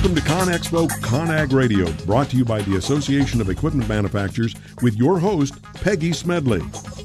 Welcome to ConExpo ConAg Radio, brought to you by the Association of Equipment Manufacturers with your host, Peggy Smedley.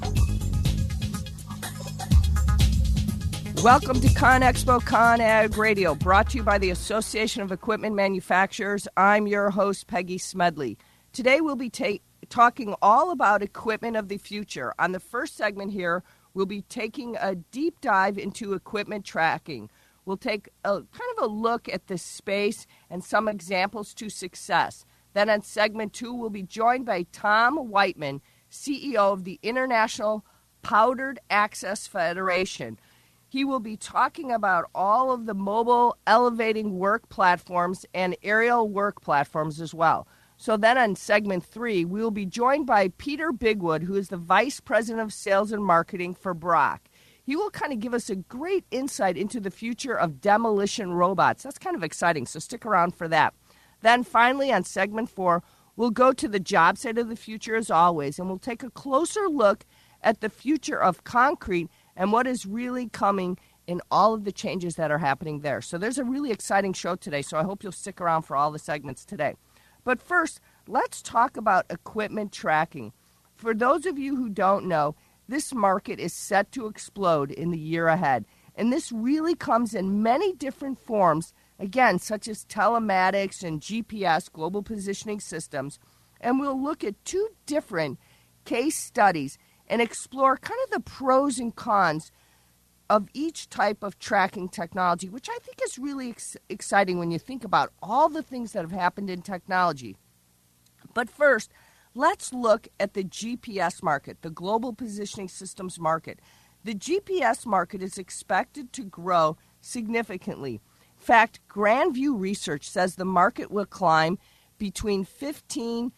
Welcome to ConExpo ConAg Radio, brought to you by the Association of Equipment Manufacturers. I'm your host, Peggy Smedley. Today we'll be talking all about equipment of the future. On the first segment here, we'll be taking a deep dive into equipment tracking. We'll take a kind of a look at the space and some examples to success. Then on segment 2, we'll be joined by Tom Whiteman, CEO of the International Powdered Access Federation. He will be talking about all of the mobile elevating work platforms and aerial work platforms as well. So then on segment 3, we will be joined by Peter Bigwood, who is the Vice President of Sales and Marketing for Brock. He will kind of give us a great insight into the future of demolition robots. That's kind of exciting, so stick around for that. Then finally, on segment 4, we'll go to the job site of the future as always, and we'll take a closer look at the future of concrete and what is really coming in all of the changes that are happening there. So there's a really exciting show today, so I hope you'll stick around for all the segments today. But first, let's talk about equipment tracking. For those of you who don't know, this market is set to explode in the year ahead. And this really comes in many different forms, again, such as telematics and GPS, global positioning systems. And we'll look at 2 different case studies and explore kind of the pros and cons of each type of tracking technology, which I think is really exciting when you think about all the things that have happened in technology. But first, let's look at the GPS market, the Global Positioning Systems market. The GPS market is expected to grow significantly. In fact, Grand View Research says the market will climb between 15%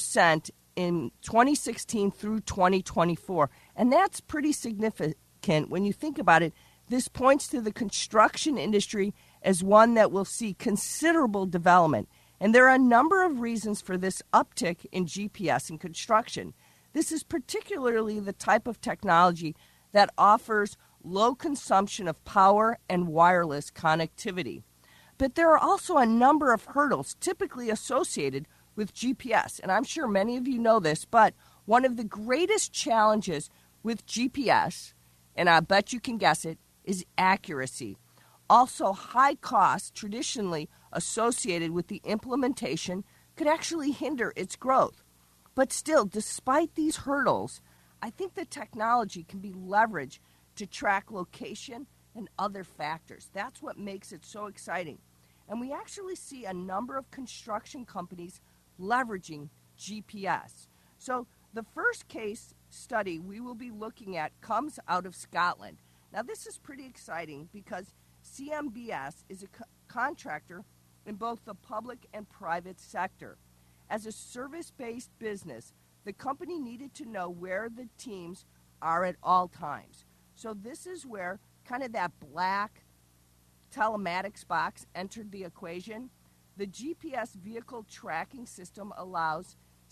in 2016 through 2024. And that's pretty significant when you think about it. This points to the construction industry as one that will see considerable development. And there are a number of reasons for this uptick in GPS in construction. This is particularly the type of technology that offers low consumption of power and wireless connectivity. But there are also a number of hurdles typically associated with GPS. And I'm sure many of you know this, but one of the greatest challenges with GPS, and I bet you can guess it, is accuracy. Also, high costs traditionally associated with the implementation could actually hinder its growth. But still, despite these hurdles, I think the technology can be leveraged to track location and other factors. That's what makes it so exciting. And we actually see a number of construction companies leveraging GPS. So the first case study we will be looking at comes out of Scotland. Now this is pretty exciting because CMBS is a contractor in both the public and private sector. As a service-based business, the company needed to know where the teams are at all times. So this is where kind of that black telematics box entered the equation. The GPS vehicle tracking system allows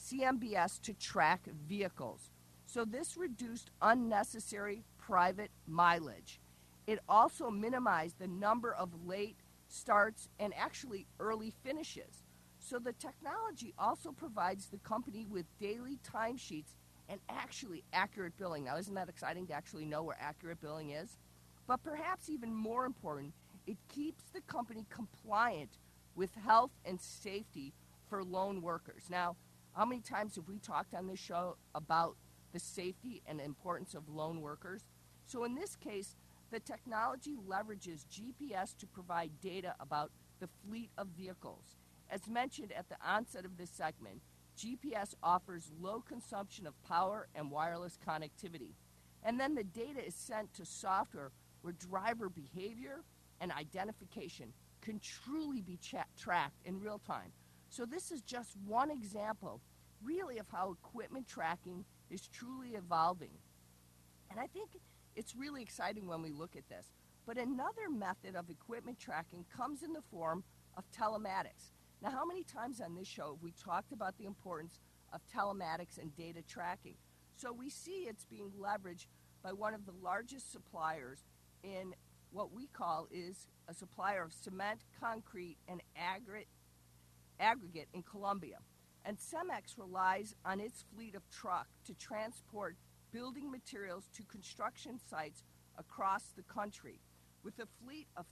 CMBS to track vehicles. So this reduced unnecessary private mileage. It also minimized the number of late starts and actually early finishes. So the technology also provides the company with daily timesheets and actually accurate billing. Now, isn't that exciting to actually know where accurate billing is? But perhaps even more important, it keeps the company compliant with health and safety for lone workers. Now, how many times have we talked on this show about the safety and importance of lone workers? So in this case, the technology leverages GPS to provide data about the fleet of vehicles. As mentioned at the onset of this segment, GPS offers low consumption of power and wireless connectivity. And then the data is sent to software where driver behavior and identification can truly be tracked in real time. So this is just one example, really, of how equipment tracking is truly evolving. And I think it's really exciting when we look at this. But another method of equipment tracking comes in the form of telematics. Now, how many times on this show have we talked about the importance of telematics and data tracking? So we see it's being leveraged by one of the largest suppliers in what we call is a supplier of cement, concrete, and aggregate in Colombia. And Cemex relies on its fleet of truck to transport building materials to construction sites across the country. With a fleet of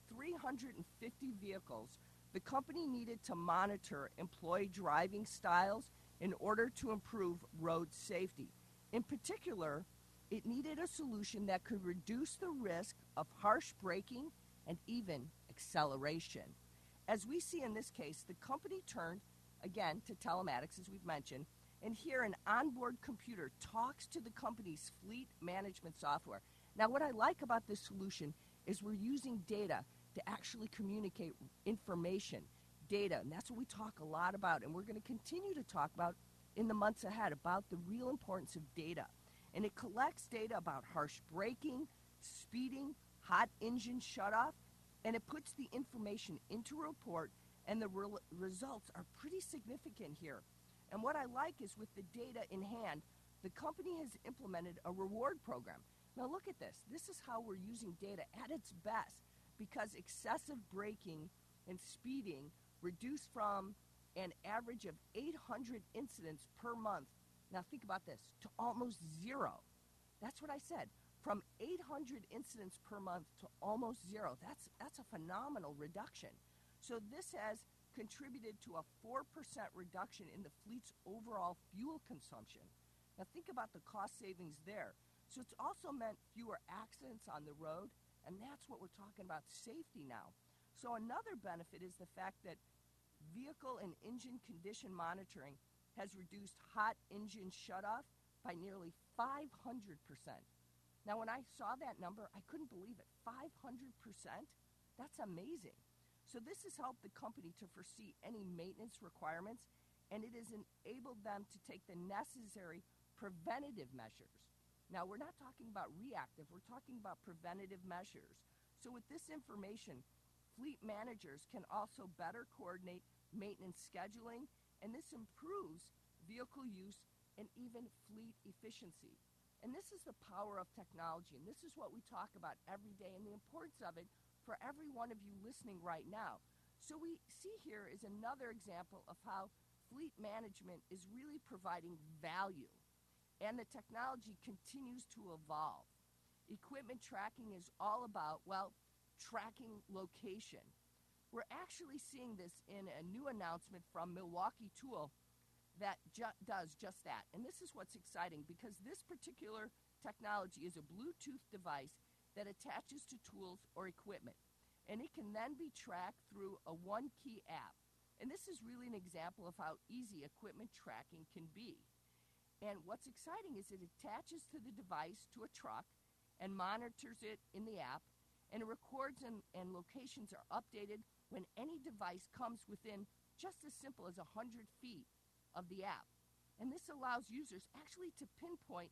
350 vehicles, the company needed to monitor employee driving styles in order to improve road safety. In particular, it needed a solution that could reduce the risk of harsh braking and even acceleration. As we see in this case, the company turned, again, to telematics, as we've mentioned, and here an onboard computer talks to the company's fleet management software. Now, what I like about this solution is we're using data to actually communicate information, data, and that's what we talk a lot about, and we're going to continue to talk about in the months ahead about the real importance of data. And it collects data about harsh braking, speeding, hot engine shutoff, and it puts the information into a report, and the results are pretty significant here. And what I like is with the data in hand, the company has implemented a reward program. Now look at this. This is how we're using data at its best, because excessive braking and speeding reduced from an average of 800 incidents per month. Now think about this, to almost zero. That's what I said. From 800 incidents per month to almost zero. That's a phenomenal reduction. So this has contributed to a 4% reduction in the fleet's overall fuel consumption. Now think about the cost savings there. So it's also meant fewer accidents on the road, and that's what we're talking about, safety now. So another benefit is the fact that vehicle and engine condition monitoring has reduced hot engine shutoff by nearly 500%. Now when I saw that number, I couldn't believe it. 500%? That's amazing. So this has helped the company to foresee any maintenance requirements, and it has enabled them to take the necessary preventative measures. Now, we're not talking about reactive, we're talking about preventative measures. So with this information, fleet managers can also better coordinate maintenance scheduling, and this improves vehicle use and even fleet efficiency. And this is the power of technology, and this is what we talk about every day, and the importance of it for every one of you listening right now. So we see here is another example of how fleet management is really providing value, and the technology continues to evolve. Equipment tracking is all about, well, tracking location. We're actually seeing this in a new announcement from Milwaukee Tool that does just that. And this is what's exciting, because this particular technology is a Bluetooth device that attaches to tools or equipment, and it can then be tracked through a one-key app. And this is really an example of how easy equipment tracking can be. And what's exciting is it attaches to the device to a truck and monitors it in the app, and it records and locations are updated when any device comes within just as simple as 100 feet of the app. And this allows users actually to pinpoint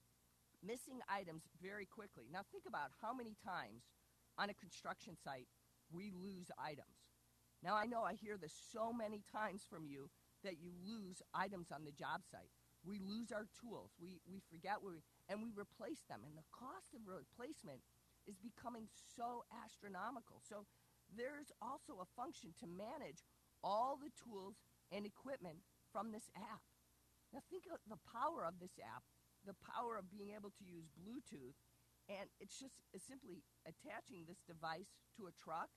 missing items very quickly. Now think about how many times on a construction site we lose items. Now I know I hear this so many times from you that you lose items on the job site. We lose our tools. We forget and we replace them. And the cost of replacement is becoming so astronomical. So there's also a function to manage all the tools and equipment from this app. Now think of the power of this app, the power of being able to use Bluetooth, and it's simply attaching this device to a truck,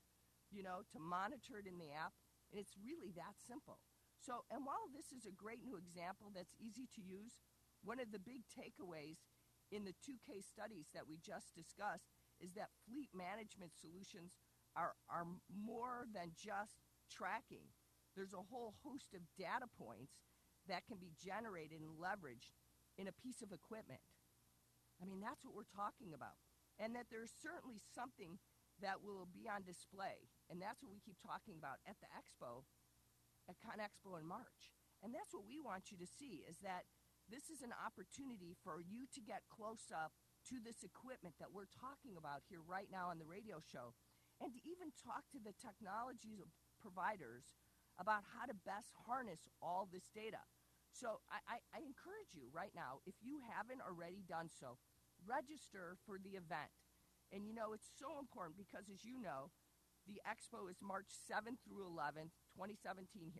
to monitor it in the app, and it's really that simple. So, and while this is a great new example that's easy to use, one of the big takeaways in the 2 case studies that we just discussed is that fleet management solutions are more than just tracking. There's a whole host of data points that can be generated and leveraged in a piece of equipment. I mean, that's what we're talking about. And that there's certainly something that will be on display. And that's what we keep talking about at the expo, at ConExpo in March. And that's what we want you to see, is that this is an opportunity for you to get close up to this equipment that we're talking about here right now on the radio show, and to even talk to the technology providers about how to best harness all this data. So I encourage you right now, if you haven't already done so, register for the event. And it's so important because, as you know, the expo is March 7th through 11th, 2017 here.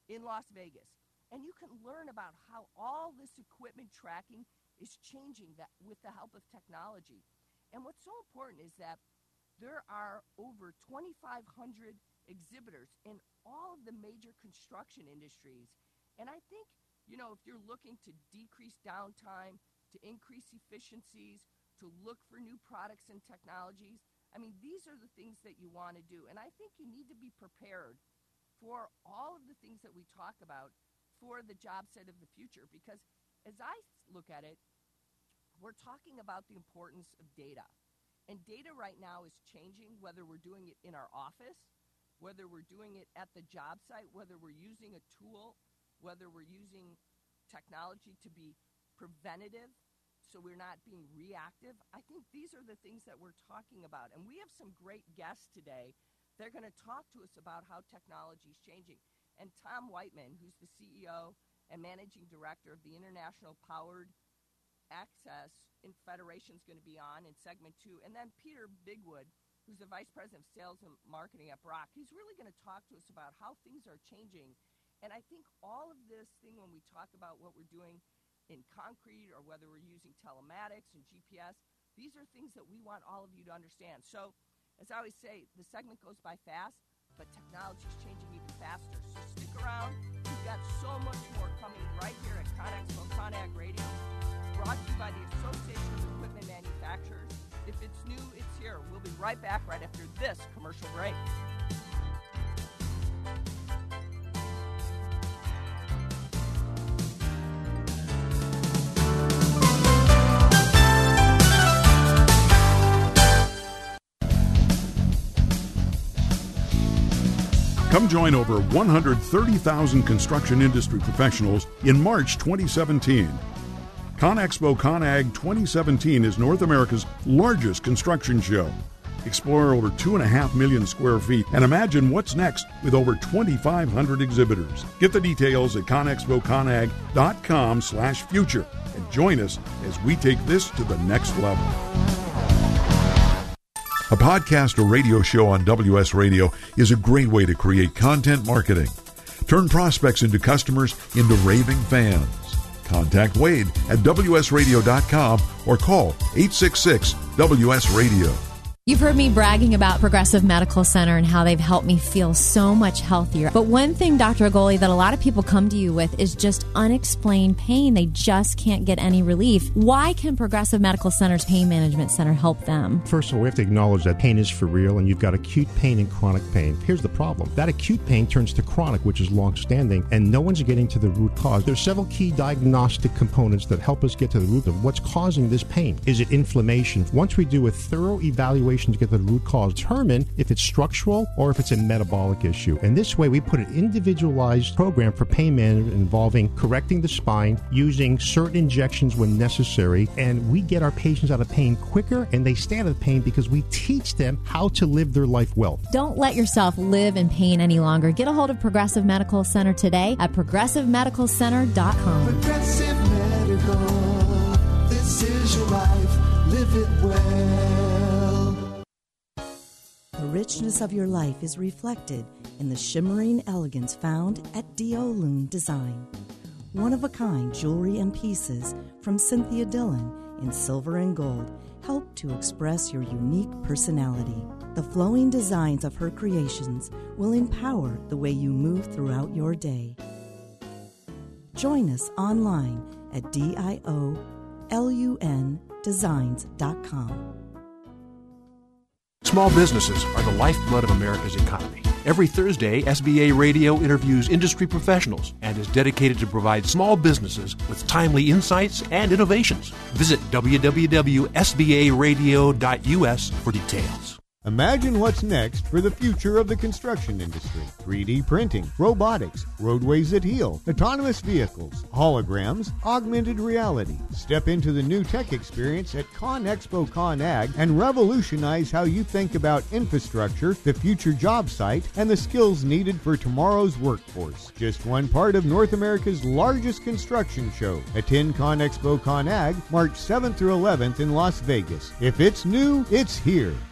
in Las Vegas. And you can learn about how all this equipment tracking is changing that with the help of technology. And what's so important is that there are over 2,500 exhibitors in all of the major construction industries. And I think, if you're looking to decrease downtime, to increase efficiencies, to look for new products and technologies, these are the things that you want to do. And I think you need to be prepared for all of the things that we talk about for the job site of the future, because as I look at it, we're talking about the importance of data. And data right now is changing, whether we're doing it in our office, whether we're doing it at the job site, whether we're using a tool, whether we're using technology to be preventative so we're not being reactive. I think these are the things that we're talking about. And we have some great guests today. They're going to talk to us about how technology is changing. And Tom Whiteman, who's the CEO and Managing Director of the International Powered Access Federation, is going to be on in segment 2. And then Peter Bigwood, who's the Vice President of Sales and Marketing at Brock. He's really going to talk to us about how things are changing. And I think all of this thing, when we talk about what we're doing in concrete or whether we're using telematics and GPS, these are things that we want all of you to understand. So, as I always say, the segment goes by fast, but technology is changing even faster. So stick around. We've got so much more coming right here at ConExpo ConAg Radio, brought to you by the Association of Equipment Manufacturers. If it's new, it's here. We'll be right back right after this commercial break. Come join over 130,000 construction industry professionals in March 2017. ConExpo ConAg 2017 is North America's largest construction show. Explore over 2.5 million square feet and imagine what's next with over 2,500 exhibitors. Get the details at conexpoconag.com/future and join us as we take this to the next level. A podcast or radio show on WS Radio is a great way to create content marketing. Turn prospects into customers into raving fans. Contact Wade at WSRadio.com or call 866-WS-RADIO. You've heard me bragging about Progressive Medical Center and how they've helped me feel so much healthier. But one thing, Dr. Agoli, that a lot of people come to you with is just unexplained pain. They just can't get any relief. Why can Progressive Medical Center's Pain Management Center help them? First of all, we have to acknowledge that pain is for real, and you've got acute pain and chronic pain. Here's the problem. That acute pain turns to chronic, which is long-standing, and no one's getting to the root cause. There's several key diagnostic components that help us get to the root of what's causing this pain. Is it inflammation? Once we do a thorough evaluation to get to the root cause, determine if it's structural or if it's a metabolic issue. And this way, we put an individualized program for pain management involving correcting the spine, using certain injections when necessary, and we get our patients out of pain quicker, and they stay out of pain because we teach them how to live their life well. Don't let yourself live in pain any longer. Get a hold of Progressive Medical Center today at progressivemedicalcenter.com. Progressive Medical, this is your life, live it well. The richness of your life is reflected in the shimmering elegance found at D.O. Loon Design. One-of-a-kind jewelry and pieces from Cynthia Dillon in silver and gold help to express your unique personality. The flowing designs of her creations will empower the way you move throughout your day. Join us online at DIOLUNdesigns.com. Small businesses are the lifeblood of America's economy. Every Thursday, SBA Radio interviews industry professionals and is dedicated to provide small businesses with timely insights and innovations. Visit www.sbaradio.us for details. Imagine what's next for the future of the construction industry. 3D printing, robotics, roadways that heal, autonomous vehicles, holograms, augmented reality. Step into the new tech experience at ConExpo ConAg and revolutionize how you think about infrastructure, the future job site, and the skills needed for tomorrow's workforce. Just one part of North America's largest construction show. Attend ConExpo ConAg March 7th through 11th in Las Vegas. If it's new, it's here.